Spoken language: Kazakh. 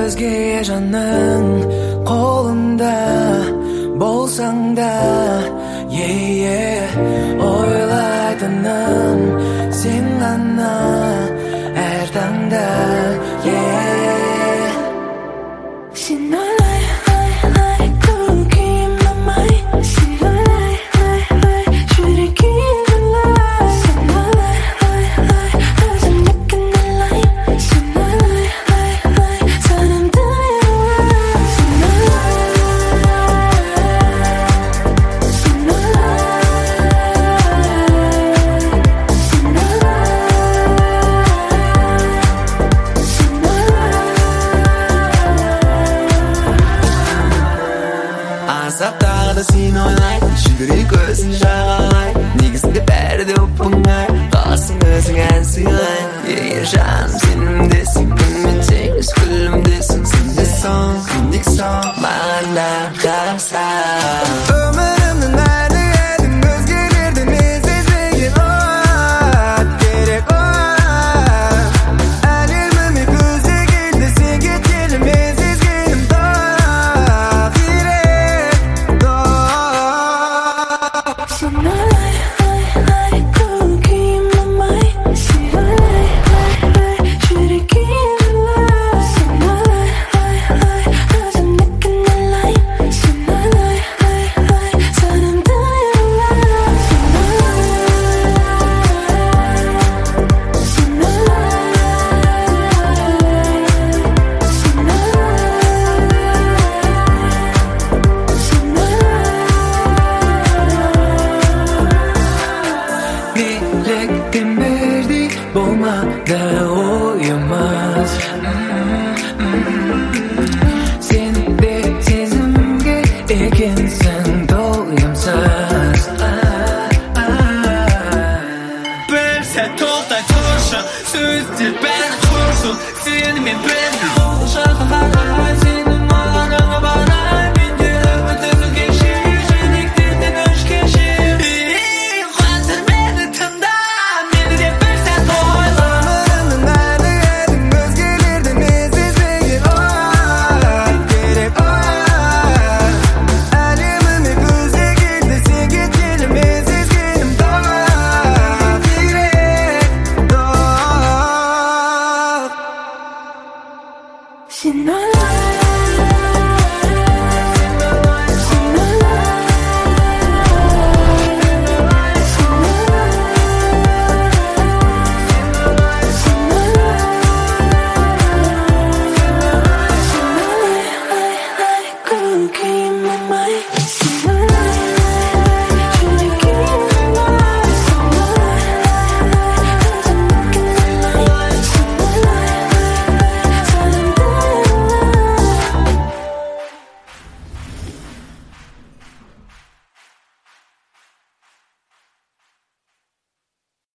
өзгеге жаның қолында болсаң да ойлайтыным сен ғана әр таңда сен ойлай көкейім алмай сен ойлай жүрегім жылай сен ойлай өзімді кінәлай сен ойлай санамды яралай сен азаптағы да сен ойлайды жүрек өзін жағалай негізінде бәрі де оп-оңай қаласың өзің ән сыйлай жаным сенімдесің күнмен теңіз күлімдесің сен де соң күндік соң маған да қарасаң өмірімнің әні едің өзгелерден мен сезбеген керек әлеміме көзі келді сен кеткелі мен сезгенім сен ойлай көкейім алмай сен ойлай жүрегім жылай сен ойлай өзімді кінәлай сен ойлай санамды яралай сен билікпен бірдей болмады ойымыз сен де сезімге екенсің тойымсыз бір сәт тоқтай тұршы сөздер бәрі құрсын сенімен бірге ол жаққа қарай сенің мағанаңа барай менде үміт үзілгенше жүректерден өшкенше қазір мені тыңда мені де бір сәт ойла өмірімнің әні едің өзгелерден мен сезбеген керек әлеміме көзі келді сен кеткелі мен сезгенім сен ойлай